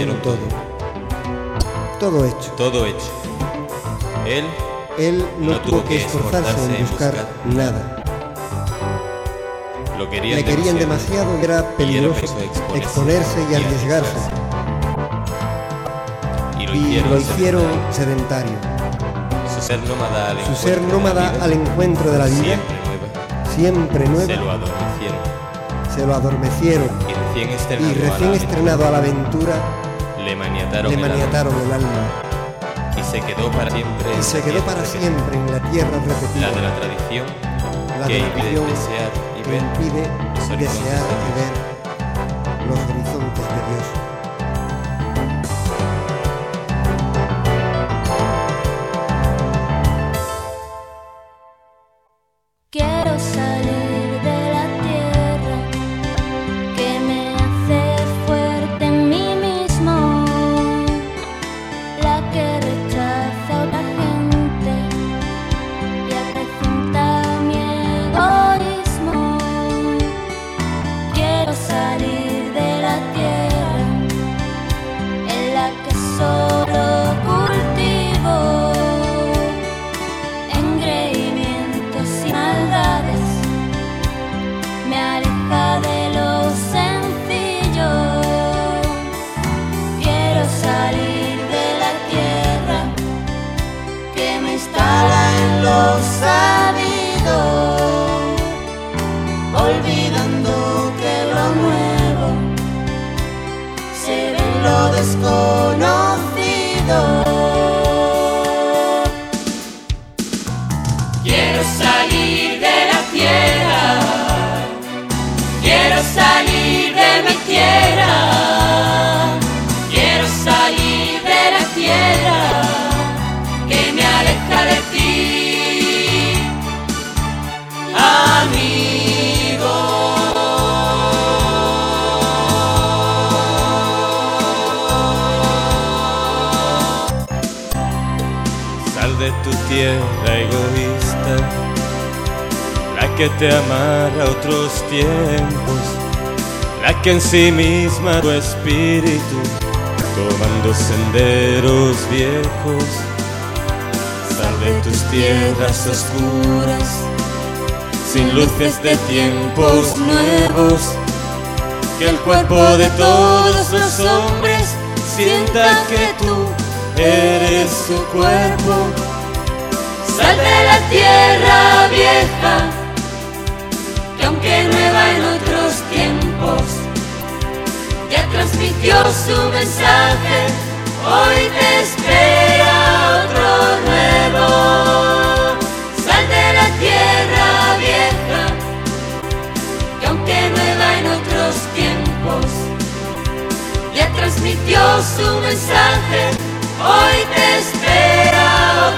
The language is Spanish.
tenerlo todo hecho. Él no tuvo que esforzarse en buscar nada. Le querían demasiado y era peligroso exponerse y arriesgarse. Y lo hicieron sedentario. Su ser nómada al encuentro de la vida, siempre nueva, se lo adormecieron. Y recién estrenado a la aventura, le maniataron el alma. Y se quedó para siempre en la tierra repetida. La de la tradición que impide desear y ver los horizontes de Dios. Quiero salir de la tierra que me hace fuerte en mí mismo, la que rechaza a otra gente y acrecenta mi egoísmo. Quiero salir de la tierra en la que solo cultivo engreimientos y maldades, me aleja de lo sencillo. Quiero salir de la tierra que me instala en lo sabido, olvidando que lo nuevo se ve en lo desconocido. Quiero salir de la tierra, quiero salir de mi tierra, quiero salir de la tierra que me aleja de ti, amigo. Sal de tu tierra egoísta, la que te amarra a otros tiempos, la que en sí misma tu espíritu, tomando senderos viejos. Sal de tus tierras oscuras, sin luces de tiempos nuevos, que el cuerpo de todos los hombres sienta que tú eres su cuerpo. Sal de la tierra vieja, que aunque nueva en otros tiempos, ya transmitió su mensaje. Hoy te espera otro nuevo. Sal de la tierra vieja, que aunque nueva en otros tiempos, ya transmitió su mensaje. Hoy te espera